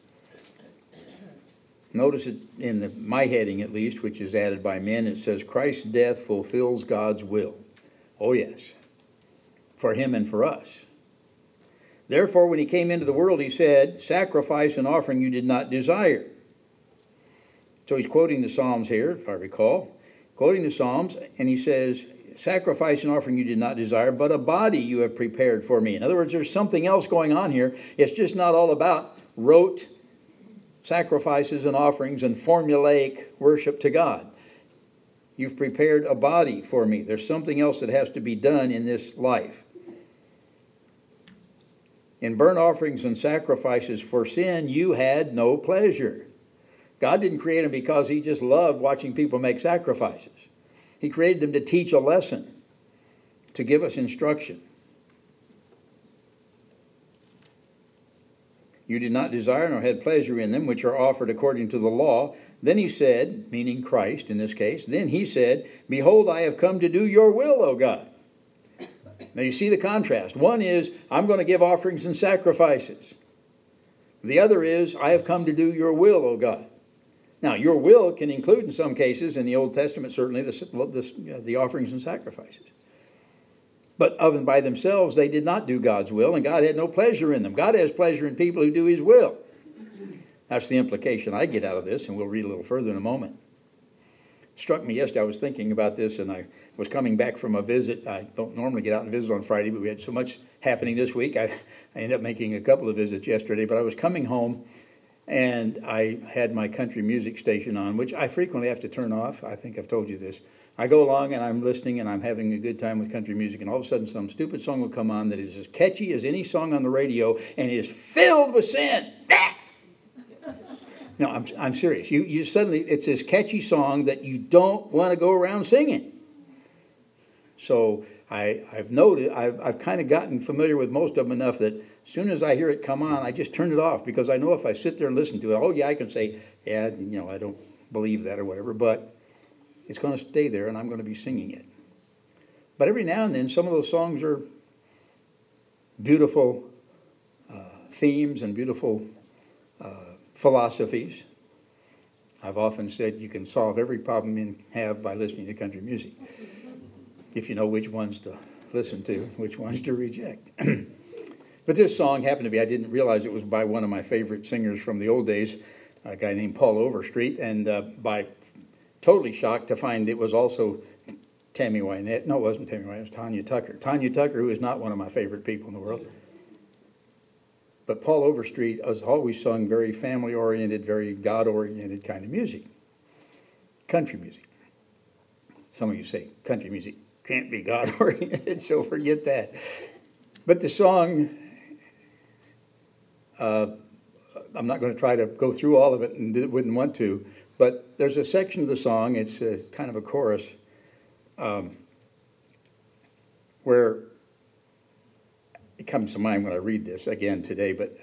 Notice it in my heading, at least, which is added by men. It says, Christ's death fulfills God's will. Oh, yes. For him and for us. Therefore, when he came into the world, he said, sacrifice and offering you did not desire. So he's quoting the Psalms here, if I recall. Quoting the Psalms, and he says, sacrifice and offering you did not desire, but a body you have prepared for me. In other words, there's something else going on here. It's just not all about rote sacrifices and offerings and formulaic worship to God. You've prepared a body for me. There's something else that has to be done in this life. In burnt offerings and sacrifices for sin, you had no pleasure. God didn't create them because he just loved watching people make sacrifices. He created them to teach a lesson, to give us instruction. You did not desire nor had pleasure in them, which are offered according to the law. Then he said, meaning Christ in this case, then he said, behold, I have come to do your will, O God. Now you see the contrast. One is, I'm going to give offerings and sacrifices. The other is, I have come to do your will, O God. Now, your will can include, in some cases, in the Old Testament, certainly, the offerings and sacrifices. But of and by themselves, they did not do God's will, and God had no pleasure in them. God has pleasure in people who do his will. That's the implication I get out of this, and we'll read a little further in a moment. It struck me yesterday, I was thinking about this, and I was coming back from a visit. I don't normally get out and visit on Friday, but we had so much happening this week. I ended up making a couple of visits yesterday, but I was coming home, and I had my country music station on, which I frequently have to turn off. I think I've told you this. I go along and I'm listening and I'm having a good time with country music, and all of a sudden some stupid song will come on that is as catchy as any song on the radio and is filled with sin. No, I'm serious. You suddenly, it's this catchy song that you don't want to go around singing. So I've noted, I've kind of gotten familiar with most of them enough that as soon as I hear it come on, I just turn it off, because I know if I sit there and listen to it, oh yeah, I can say, yeah, I don't believe that or whatever, but it's going to stay there and I'm going to be singing it. But every now and then, some of those songs are beautiful themes and beautiful philosophies. I've often said you can solve every problem you have by listening to country music, if you know which ones to listen to, which ones to reject. But this song happened to be, I didn't realize it was by one of my favorite singers from the old days, a guy named Paul Overstreet, and by totally shocked to find it was also Tammy Wynette. No, it wasn't Tammy Wynette, it was Tanya Tucker. Tanya Tucker, who is not one of my favorite people in the world. But Paul Overstreet has always sung very family-oriented, very God-oriented kind of music. Country music. Some of you say country music can't be God-oriented, so forget that. But the song, I'm not going to try to go through all of it and wouldn't want to, but there's a section of the song, it's kind of a chorus, where it comes to mind when I read this again today, but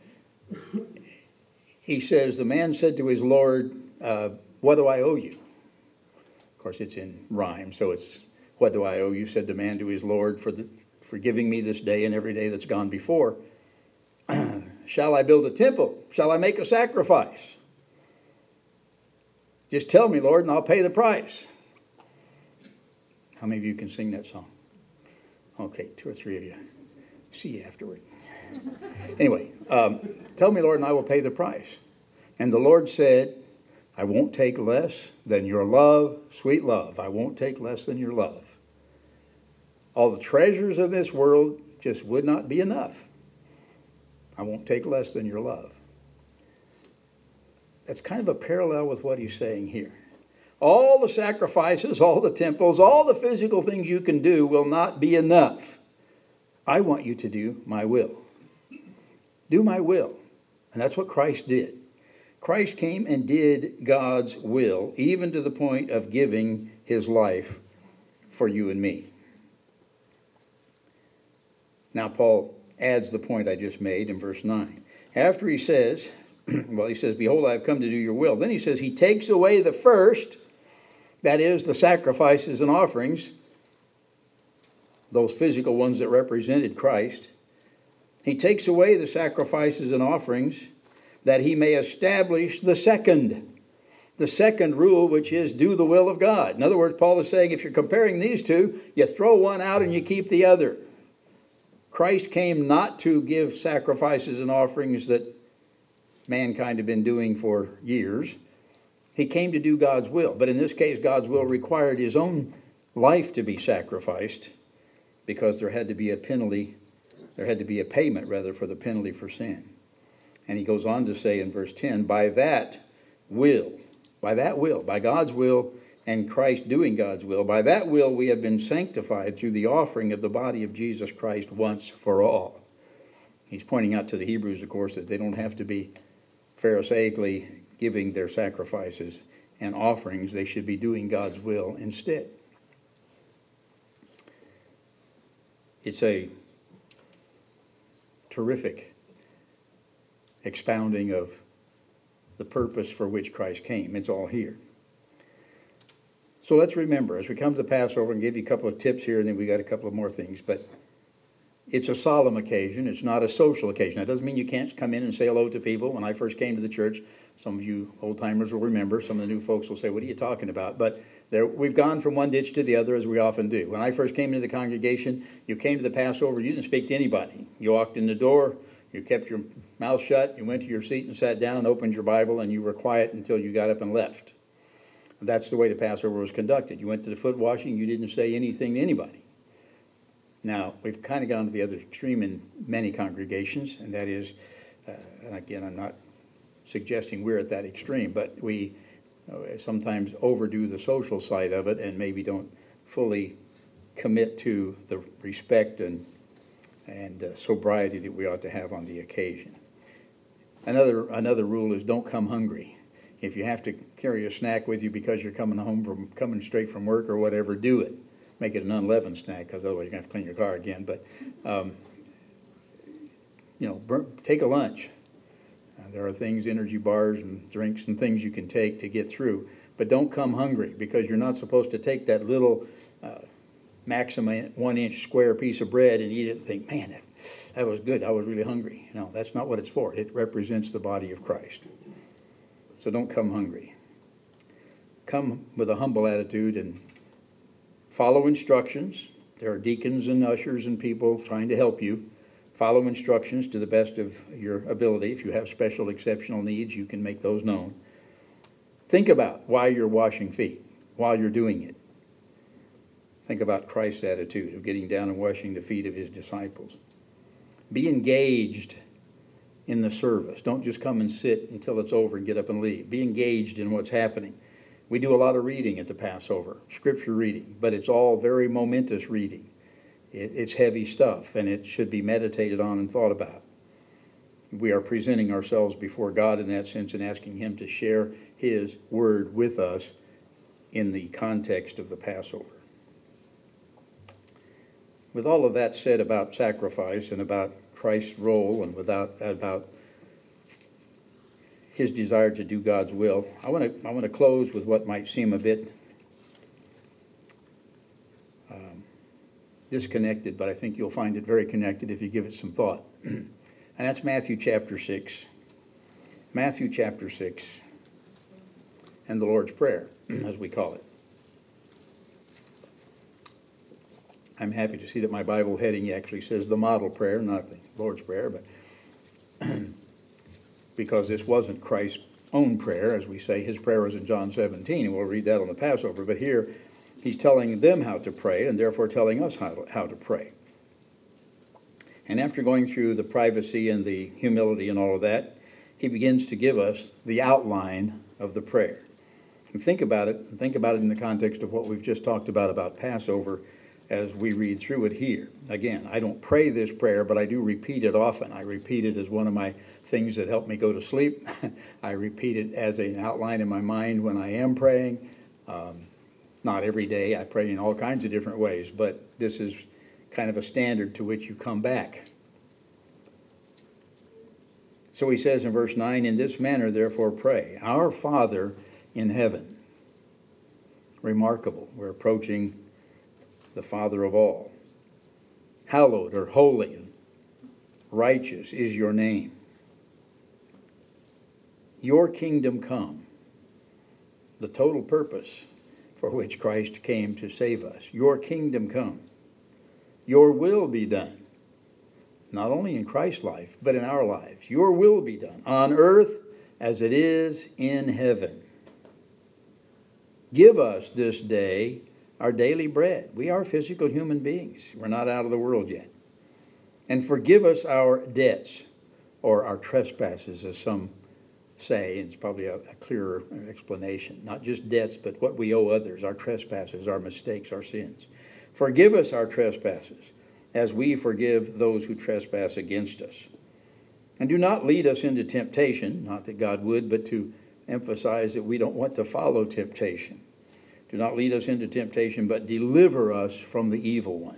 he says, the man said to his Lord, what do I owe you? Of course, it's in rhyme, so it's, what do I owe you, said the man to his Lord, for giving me this day and every day that's gone before. Shall I build a temple? Shall I make a sacrifice? Just tell me, Lord, and I'll pay the price. How many of you can sing that song? Okay, 2 or 3 of you. See you afterward. Anyway, tell me, Lord, and I will pay the price. And the Lord said, I won't take less than your love, sweet love. I won't take less than your love. All the treasures of this world just would not be enough. I won't take less than your love. That's kind of a parallel with what he's saying here. All the sacrifices, all the temples, all the physical things you can do will not be enough. I want you to do my will. Do my will. And that's what Christ did. Christ came and did God's will, even to the point of giving his life for you and me. Now, Paul adds the point I just made in verse 9. After he says, he says, behold, I have come to do your will. Then he says, he takes away the first, that is, the sacrifices and offerings, those physical ones that represented Christ. He takes away the sacrifices and offerings that he may establish the second rule, which is do the will of God. In other words, Paul is saying if you're comparing these two, you throw one out and you keep the other. Christ came not to give sacrifices and offerings that mankind had been doing for years. He came to do God's will. But in this case, God's will required his own life to be sacrificed because there had to be a penalty, there had to be a payment, rather, for the penalty for sin. And he goes on to say in verse 10, by God's will, and Christ doing God's will, by that will we have been sanctified through the offering of the body of Jesus Christ once for all. He's pointing out to the Hebrews, of course, that they don't have to be pharisaically giving their sacrifices and offerings. They should be doing God's will instead. It's a terrific expounding of the purpose for which Christ came. It's all here. So let's remember, as we come to the Passover, and give you a couple of tips here, and then we got a couple of more things, but it's a solemn occasion. It's not a social occasion. That doesn't mean you can't come in and say hello to people. When I first came to the church, some of you old-timers will remember. Some of the new folks will say, what are you talking about? But we've gone from one ditch to the other, as we often do. When I first came into the congregation, you came to the Passover, you didn't speak to anybody. You walked in the door, you kept your mouth shut, you went to your seat and sat down, opened your Bible, and you were quiet until you got up and left. That's the way the Passover was conducted. You went to the foot washing, you didn't say anything to anybody. Now, we've kind of gone to the other extreme in many congregations, and that is, and again, I'm not suggesting we're at that extreme, but we sometimes overdo the social side of it and maybe don't fully commit to the respect and sobriety that we ought to have on the occasion. Another rule is don't come hungry. If you have to carry a snack with you because you're coming straight from work or whatever, do it. Make it an unleavened snack, because otherwise you're going to have to clean your car again. But take a lunch. There are things, energy bars and drinks and things you can take to get through. But don't come hungry, because you're not supposed to take that little maximum 1-inch square piece of bread and eat it and think, man, that was good. I was really hungry. No, that's not what it's for. It represents the body of Christ. So don't come hungry. Come with a humble attitude and follow instructions. There are deacons and ushers and people trying to help you. Follow instructions to the best of your ability. If you have special exceptional needs, you can make those known. Think about why you're washing feet, while you're doing it. Think about Christ's attitude of getting down and washing the feet of his disciples. Be engaged in the service. Don't just come and sit until it's over and get up and leave. Be engaged in what's happening. We do a lot of reading at the Passover, scripture reading, but it's all very momentous reading. It's heavy stuff, and it should be meditated on and thought about. We are presenting ourselves before God in that sense and asking him to share his word with us in the context of the Passover. With all of that said about sacrifice and about Christ's role and about his desire to do God's will, I want to close with what might seem a bit disconnected, but I think you'll find it very connected if you give it some thought. And that's Matthew chapter 6. Matthew chapter 6 and the Lord's Prayer, as we call it. I'm happy to see that my Bible heading actually says the model prayer, not the Lord's Prayer, but because this wasn't Christ's own prayer, as we say, his prayer was in John 17, and we'll read that on the Passover, but here he's telling them how to pray, and therefore telling us how to pray. And after going through the privacy and the humility and all of that, he begins to give us the outline of the prayer. And think about it in the context of what we've just talked about Passover as we read through it here. Again, I don't pray this prayer, but I do repeat it often. I repeat it as one of my things that help me go to sleep. I repeat it as an outline in my mind when I am praying. Not every day. I pray in all kinds of different ways, but this is kind of a standard to which you come back. So he says in verse 9, in this manner therefore pray, our Father in heaven. Remarkable. We're approaching the Father of all. Hallowed or holy and righteous is your name. Your kingdom come. The total purpose for which Christ came to save us. Your kingdom come. Your will be done. Not only in Christ's life, but in our lives. Your will be done on earth as it is in heaven. Give us this day our daily bread. We are physical human beings. We're not out of the world yet. And forgive us our debts or our trespasses, as some say. It's probably a clearer explanation. Not just debts, but what we owe others, our trespasses, our mistakes, our sins. Forgive us our trespasses, as we forgive those who trespass against us. And do not lead us into temptation, not that God would, but to emphasize that we don't want to follow temptation. Do not lead us into temptation, but deliver us from the evil one.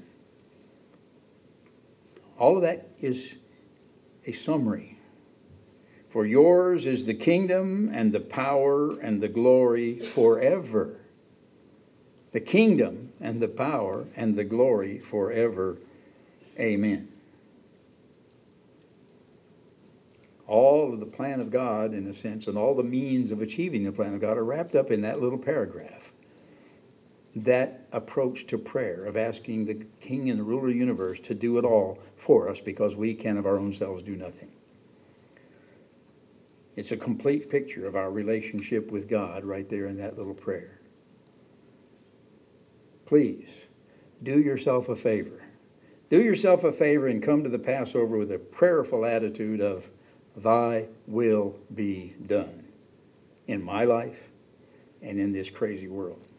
All of that is a summary. For yours is the kingdom and the power and the glory forever. The kingdom and the power and the glory forever. Amen. All of the plan of God, in a sense, and all the means of achieving the plan of God are wrapped up in that little paragraph. That approach to prayer of asking the King and the ruler of the universe to do it all for us because we can of our own selves do nothing. It's a complete picture of our relationship with God right there in that little prayer. Please, do yourself a favor. Do yourself a favor and come to the Passover with a prayerful attitude of, thy will be done in my life and in this crazy world.